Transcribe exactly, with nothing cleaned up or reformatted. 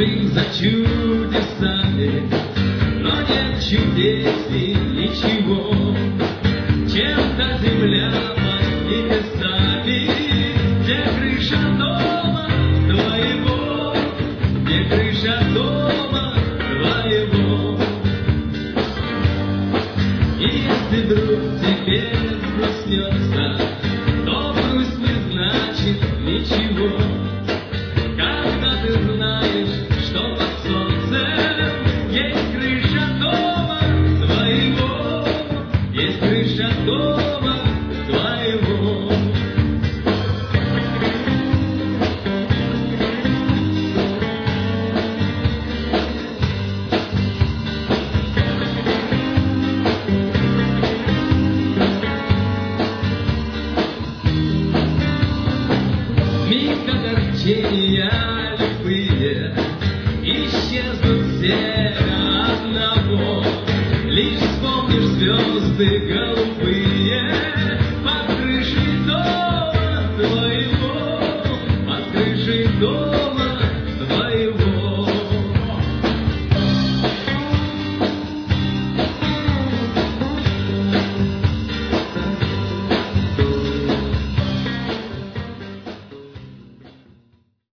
бежим за чудесами, но нет чудесней ничего, чем-то земля под небесами, где крыша дома твоего, где крыша дома твоего. И если вдруг тебе грустнется, то грусть не значит ничего, когда ты знаешь, что под солнцем есть крыша дома твоего, есть крыша дома твоего. Миг огорчения любые исчезнут все до одного, лишь вспомнишь звезды голубые,